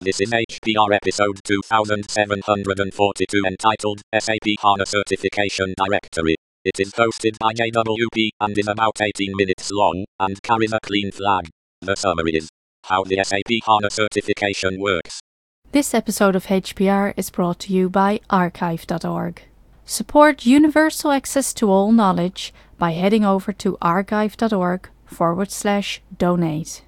This is HPR episode 2742 entitled SAP HANA Certification Directory. It is hosted by JWP and is about 18 minutes long and carries a clean flag. The summary is how the SAP HANA certification works. This episode of HPR is brought to you by archive.org. Support universal access to all knowledge by heading over to archive.org/donate.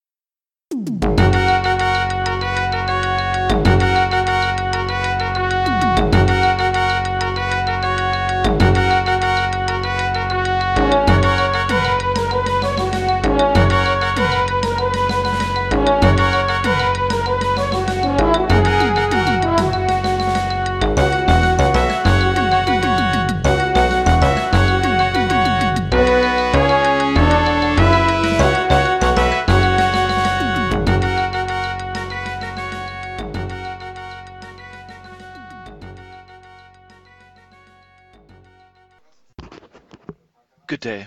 Good day.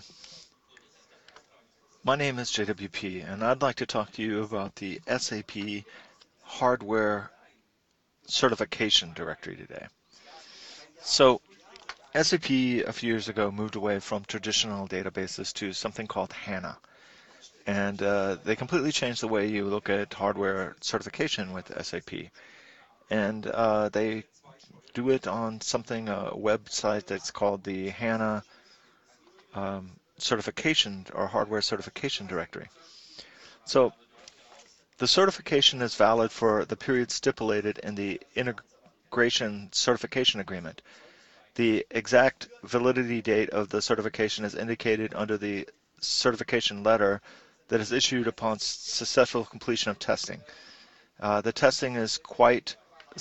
My name is JWP, and I'd like to talk to you about the SAP Hardware Certification Directory today. So, SAP a few years ago moved away from traditional databases to something called HANA, and they completely changed the way you look at hardware certification with SAP. And they do it on something, a website that's called the HANA certification or hardware certification directory. So the certification is valid for the period stipulated in the integration certification agreement. The exact validity date of the certification is indicated under the certification letter that is issued upon successful completion of testing. The testing is quite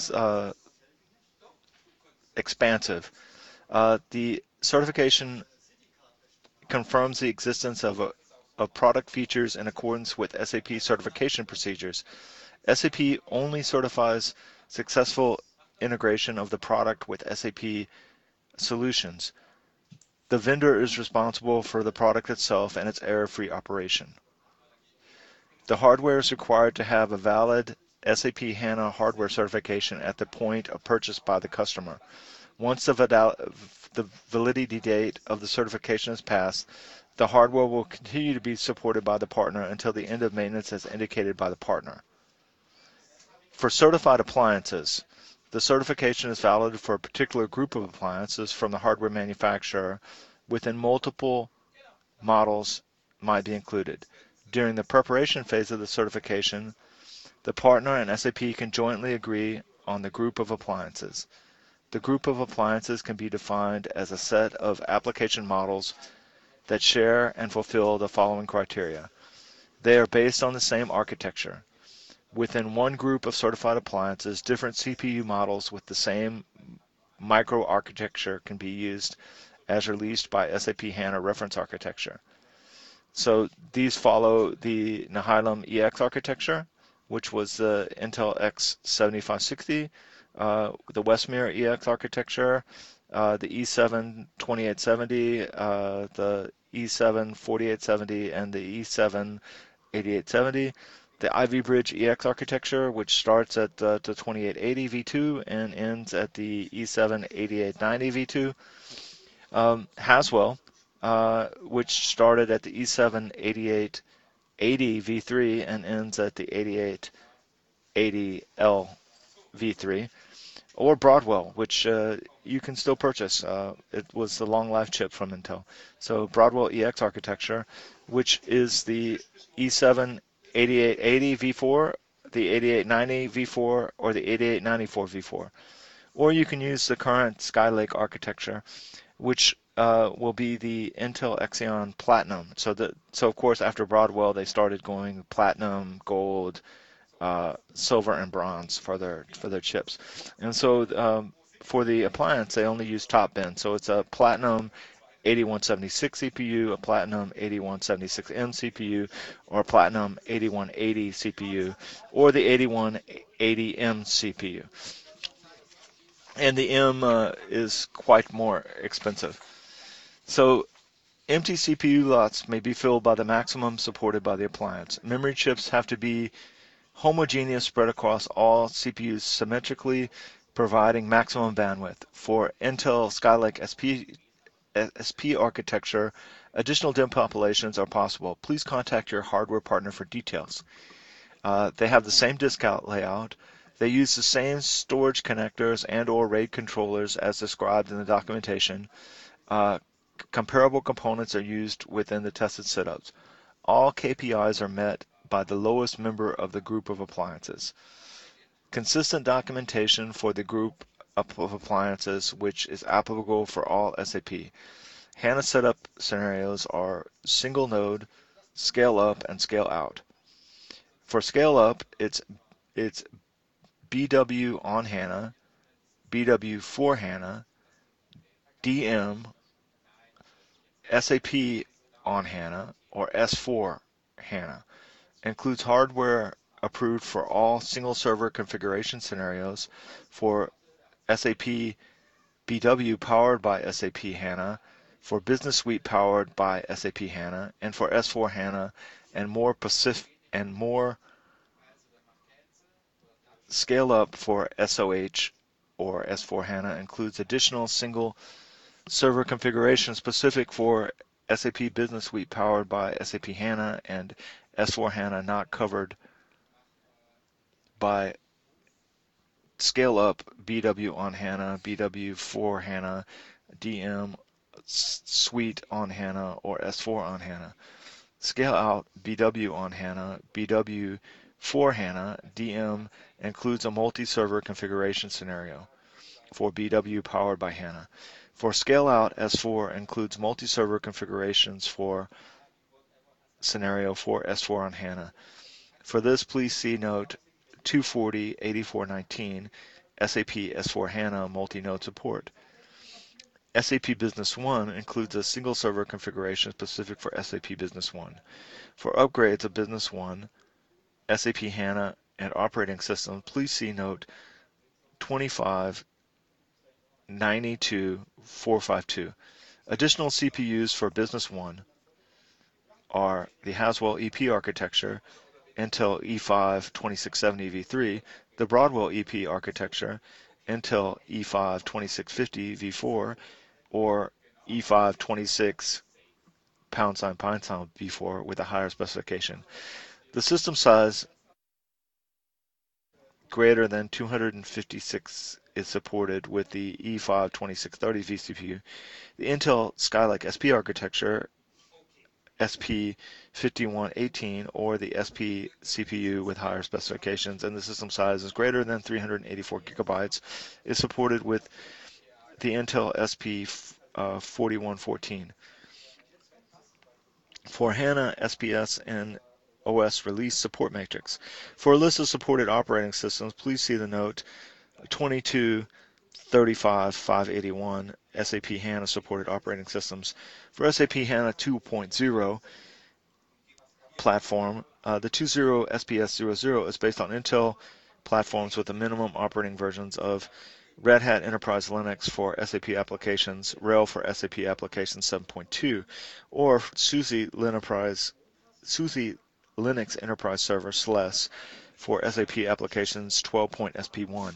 expansive. The certification confirms the existence of product features in accordance with SAP certification procedures. SAP only certifies successful integration of the product with SAP solutions. The vendor is responsible for the product itself and its error-free operation. The hardware is required to have a valid SAP HANA hardware certification at the point of purchase by the customer. Once the validity date of the certification is passed, the hardware will continue to be supported by the partner until the end of maintenance as indicated by the partner. For certified appliances, the certification is valid for a particular group of appliances from the hardware manufacturer within multiple models might be included. During the preparation phase of the certification, the partner and SAP can jointly agree on the group of appliances. The group of appliances can be defined as a set of application models that share and fulfill the following criteria. They are based on the same architecture. Within one group of certified appliances, different CPU models with the same microarchitecture can be used as released by SAP HANA reference architecture. So these follow the Nehalem EX architecture, which was the Intel X7560, the Westmere EX architecture, the E7 2870, the E7 4870, and the E7 8870. The Ivy Bridge EX architecture, which starts at the 2880 V2 and ends at the E7 8890 V2. Haswell, which started at the E7 8880 V3 and ends at the 8880L V3. Or Broadwell, which you can still purchase. It was the long life chip from Intel. So Broadwell EX architecture, which is the E7 8880 V4, the 8890 V4, or the 8894 V4. Or you can use the current Skylake architecture, which will be the Intel Xeon Platinum. So of course after Broadwell they started going platinum, gold, silver, and bronze for their chips. And so for the appliance they only use top bin. So it's a Platinum 8176 CPU, a Platinum 8176M CPU, or a Platinum 8180 CPU, or the 8180M CPU. And the M is quite more expensive. So empty CPU slots may be filled by the maximum supported by the appliance. Memory chips have to be homogeneous spread across all CPUs symmetrically, providing maximum bandwidth. For Intel Skylake SP architecture, additional DIMM populations are possible. Please contact your hardware partner for details. They have the same disk out layout. They use the same storage connectors and/or RAID controllers as described in the documentation. Comparable components are used within the tested setups. All KPIs are met by the lowest member of the group of appliances. Consistent documentation for the group of appliances, which is applicable for all SAP. HANA setup scenarios are single node, scale up, and scale out. For scale up, it's BW on HANA, BW for HANA, DM, SAP on HANA, or S4 HANA. Includes hardware approved for all single server configuration scenarios for SAP BW powered by SAP HANA, for Business Suite powered by SAP HANA, and for S4 HANA, and more scale up for SOH or S4 HANA includes additional single server configuration specific for SAP Business Suite powered by SAP HANA and S4 HANA not covered by scale up BW on HANA, BW for HANA, DM Suite on HANA, or S4 on HANA. Scale out BW on HANA, BW for HANA, DM includes a multi-server configuration scenario for BW powered by HANA. For scale out, S4 includes multi-server configurations for scenario for S4 on HANA. For this, please see note 240-8419, SAP S4 HANA multi-node support. SAP Business One includes a single server configuration specific for SAP Business One. For upgrades of Business One, SAP HANA, and operating systems, please see note 25-92-452. Additional CPUs for Business One are the Haswell EP architecture, Intel E5 2670 v3, the Broadwell EP architecture, Intel E5 2650 v4, or E5 26 ### v4 with a higher specification. The system size greater than 256 is supported with the E5 2630 vCPU. The Intel Skylake SP architecture, SP 5118, or the SP CPU with higher specifications, and the system size is greater than 384 gigabytes, is supported with the Intel SP 4114. For HANA, SPS, and OS release support matrix. For a list of supported operating systems, please see the note 22-35-581 SAP HANA supported operating systems. For SAP HANA 2.0 platform, the 2.0 SPS 00 is based on Intel platforms with the minimum operating versions of Red Hat Enterprise Linux for SAP applications, RHEL for SAP applications 7.2, or SUSE Linux Enterprise Server SLES for SAP applications 12.SP1.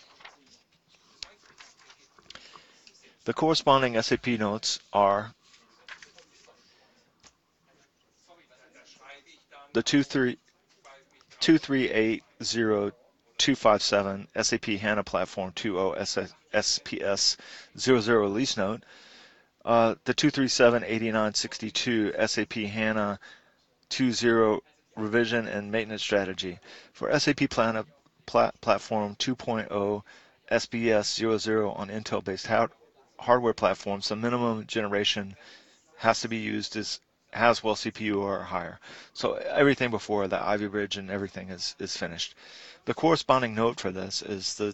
The corresponding SAP notes are the 2380-257 SAP HANA Platform 2.0 SPS 00 release note, the 237-8962 SAP HANA 2.0 revision and maintenance strategy. For SAP Platform 2.0 SBS 00 on Intel-based hardware platforms, the minimum generation has to be used as Haswell CPU or higher. So everything before the Ivy Bridge and everything is finished. The corresponding note for this is the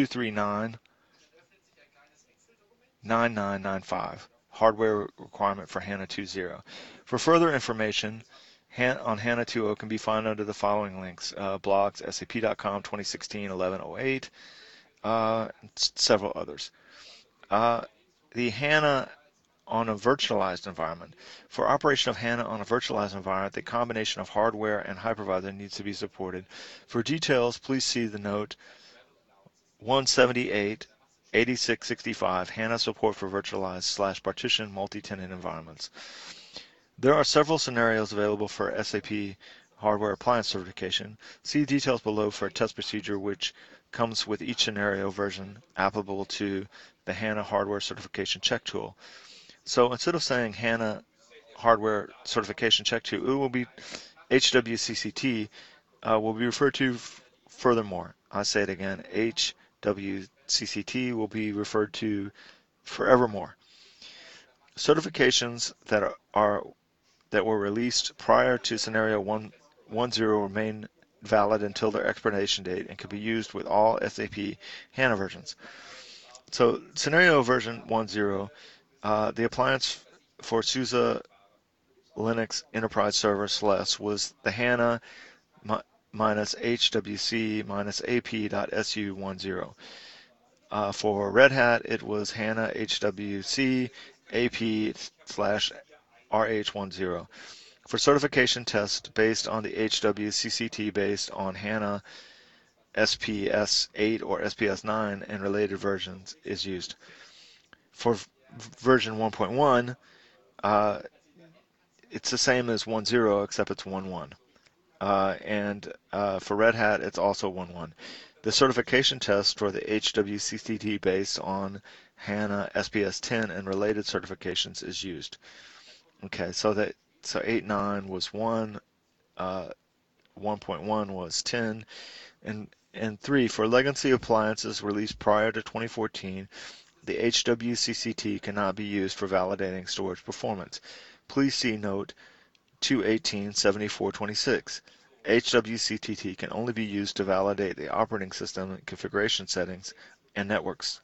239-9995, hardware requirement for HANA 2.0. For further information on HANA 2.0 can be found under the following links: blogs, sap.com, 2016-1108, several others. The HANA on a virtualized environment. For operation of HANA on a virtualized environment, the combination of hardware and hypervisor needs to be supported. For details, please see the note 178 8665 HANA support for virtualized / partition multi-tenant environments. There are several scenarios available for SAP hardware appliance certification. See details below for a test procedure which comes with each scenario version applicable to the HANA hardware certification check tool. So instead of saying HANA hardware certification check tool, it will be HWCCT will be referred to furthermore. I say it again, HWCCT will be referred to forevermore. Certifications that were released prior to scenario 1.0 remain valid until their expiration date and can be used with all SAP HANA versions. So scenario version 1.0, the appliance for SUSE Linux Enterprise Server SLES was the HANA minus HWC minus AP.SU 1.0. For Red Hat, it was HANA HWC AP/RH10. For certification tests based on the HWCCT based on HANA SPS 8 or SPS 9 and related versions is used. For version 1.1, it's the same as 1.0 except it's 1.1. And for Red Hat, it's also 1.1. The certification test for the HWCCT based on HANA SPS 10 and related certifications is used. Okay, so 8.9 was 1, 1.1 was 10, and 3 for legacy appliances released prior to 2014. The HWCCT cannot be used for validating storage performance. Please see note 218.74.26. HWCCT can only be used to validate the operating system and configuration settings and networks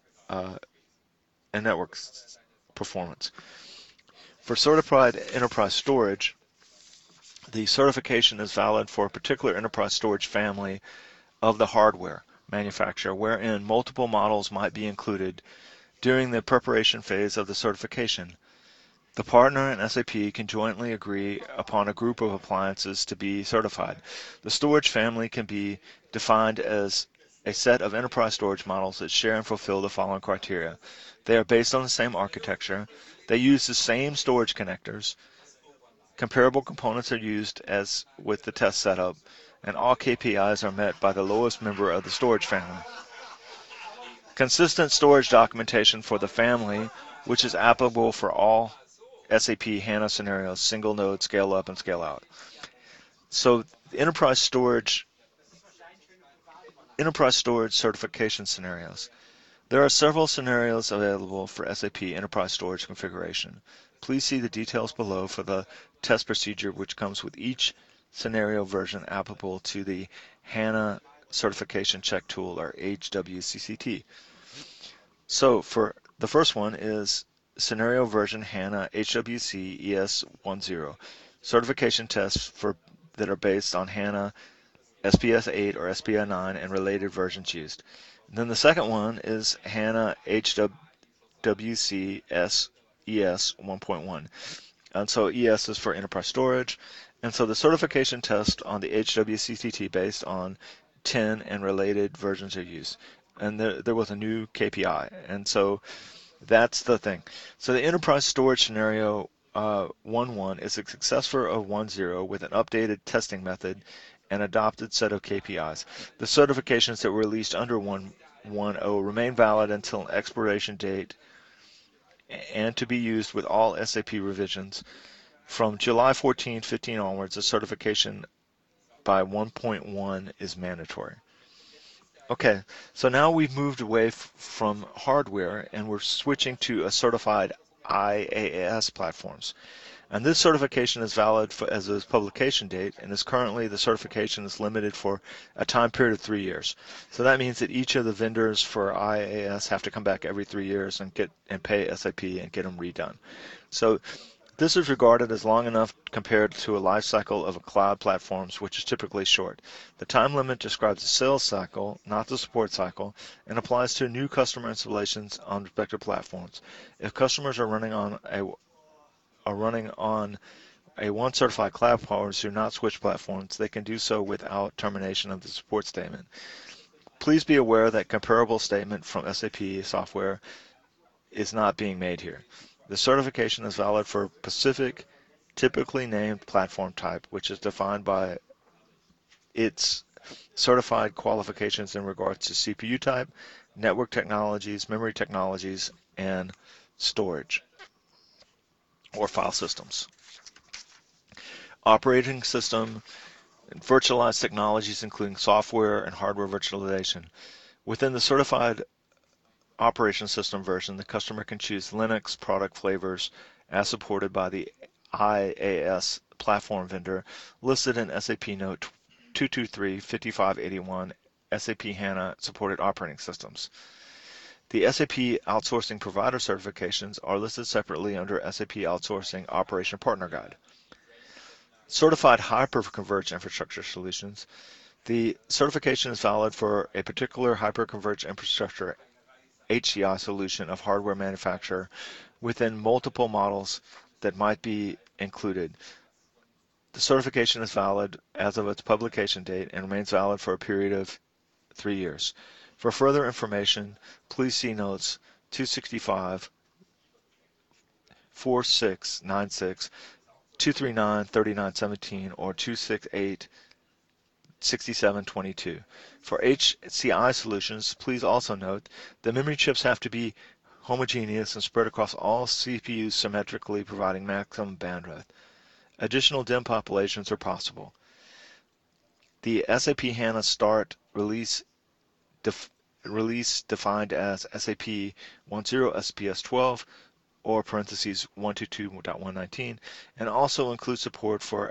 performance. For certified enterprise storage, the certification is valid for a particular enterprise storage family of the hardware manufacturer, wherein multiple models might be included during the preparation phase of the certification. The partner and SAP can jointly agree upon a group of appliances to be certified. The storage family can be defined as a set of enterprise storage models that share and fulfill the following criteria. They are based on the same architecture. They use the same storage connectors. Comparable components are used as with the test setup, and all KPIs are met by the lowest member of the storage family. Consistent storage documentation for the family, which is applicable for all SAP HANA scenarios, single node, scale up, and scale out. So enterprise storage certification scenarios. There are several scenarios available for SAP enterprise storage configuration. Please see the details below for the test procedure which comes with each scenario version applicable to the HANA certification check tool, or HWCCT. So for the first one is scenario version HANA HWC ES 1.0 certification tests that are based on HANA SPS 8 or SPS 9 and related versions used. And then the second one is HANA HWC ES 1.1. And so ES is for enterprise storage. And so the certification test on the HWCCT based on 10 and related versions are used. And there was a new KPI. And so that's the thing. So the enterprise storage scenario 1.1 is a successor of 1.0 with an updated testing method and adopted set of KPIs. The certifications that were released under 1.0 remain valid until an expiration date and to be used with all SAP revisions. From July 14/15 onwards, a certification by 1.1 is mandatory. Okay, so now we've moved away from hardware and we're switching to a certified IaaS platforms. And this certification is valid as of its publication date, and is currently the certification is limited for a time period of 3 years. So that means that each of the vendors for IaaS have to come back every 3 years and pay SAP and get them redone. So This is regarded as long enough compared to a life cycle of a cloud platforms, which is typically short. The time limit describes the sales cycle, not the support cycle, and applies to new customer installations on respective platforms. If customers are running on a one certified cloud platforms do not switch platforms, they can do so without termination of the support statement. Please be aware that comparable statement from SAP software is not being made here. The certification is valid for a specific, typically named platform type, which is defined by its certified qualifications in regards to CPU type, network technologies, memory technologies, and storage or file systems. Operating system and virtualized technologies, including software and hardware virtualization. Within the certified operation system version, the customer can choose Linux product flavors as supported by the IaaS platform vendor listed in SAP Note 223-5581 SAP HANA supported operating systems. The SAP Outsourcing Provider certifications are listed separately under SAP Outsourcing Operation Partner Guide. Certified Hyperconverged Infrastructure Solutions. The certification is valid for a particular hyperconverged infrastructure HCI solution of hardware manufacturer within multiple models that might be included. The certification is valid as of its publication date and remains valid for a period of 3 years. For further information, please see notes 265, 4696, 239, 3917, or 268, 6722. For HCI solutions, please also note that memory chips have to be homogeneous and spread across all CPUs symmetrically, providing maximum bandwidth. Additional DIMM populations are possible. The SAP HANA Start release defined as SAP 10 SPS 12 or parentheses 122.119 and also includes support for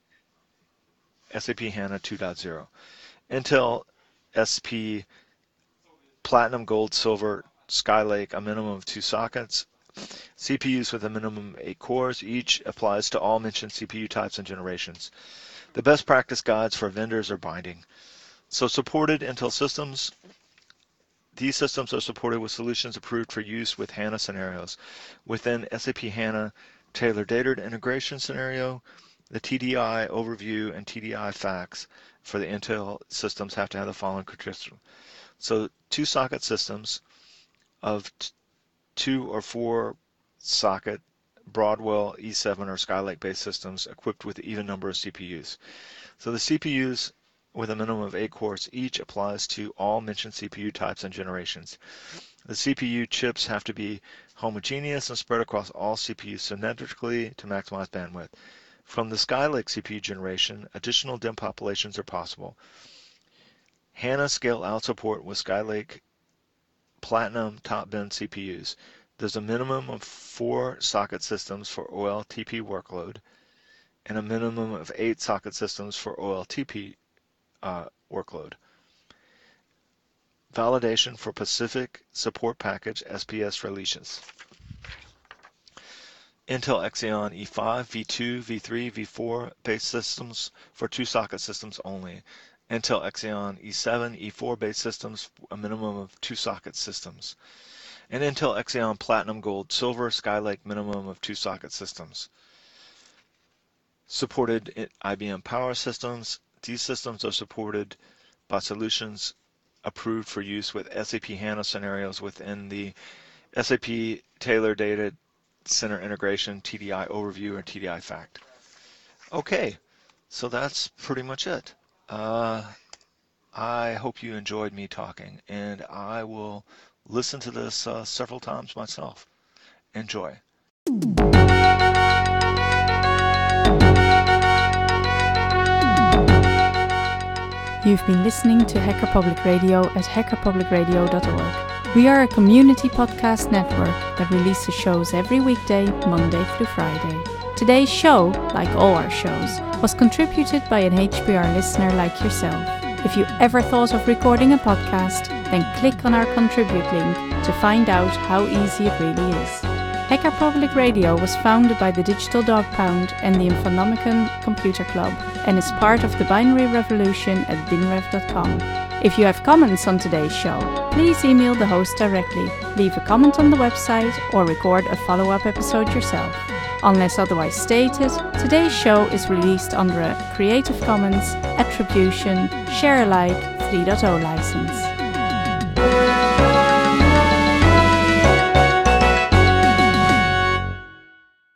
SAP HANA 2.0. Intel SP Platinum, Gold, Silver, Skylake, a minimum of 2 sockets. CPUs with a minimum of 8 cores. Each applies to all mentioned CPU types and generations. The best practice guides for vendors are binding. So supported Intel systems. These systems are supported with solutions approved for use with HANA scenarios. Within SAP HANA Tailored Data Integration scenario, the TDI overview and TDI facts for the Intel systems have to have the following characteristics. So 2-socket systems of 2 or 4 socket Broadwell E7 or Skylake based systems equipped with an even number of CPUs. So the CPUs with a minimum of 8 cores each applies to all mentioned CPU types and generations. The CPU chips have to be homogeneous and spread across all CPUs symmetrically to maximize bandwidth. From the Skylake CPU generation, additional DIMM populations are possible. HANA scale-out support with Skylake Platinum top bin CPUs. There's a minimum of 4 socket systems for OLTP workload and a minimum of 8 socket systems for OLTP workload. Validation for Pacific Support Package SPS releases. Intel Xeon E5, V2, V3, V4 based systems for 2-socket systems only. Intel Xeon E7, E4 based systems, a minimum of 2-socket systems. And Intel Xeon Platinum, Gold, Silver, Skylake, minimum of 2-socket systems. Supported IBM Power Systems. These systems are supported by solutions approved for use with SAP HANA scenarios within the SAP Tailored Data Center Integration, TDI Overview, and TDI Fact. Okay, so that's pretty much it. I hope you enjoyed me talking, and I will listen to this several times myself. Enjoy. You've been listening to Hacker Public Radio at hackerpublicradio.org. We are a community podcast network that releases shows every weekday, Monday through Friday. Today's show, like all our shows, was contributed by an HPR listener like yourself. If you ever thought of recording a podcast, then click on our contribute link to find out how easy it really is. Hacker Public Radio was founded by the Digital Dog Pound and the Infonomicon Computer Club and is part of the binary revolution at binrev.com. If you have comments on today's show, please email the host directly, leave a comment on the website, or record a follow-up episode yourself. Unless otherwise stated, today's show is released under a Creative Commons Attribution Share Alike 3.0 license.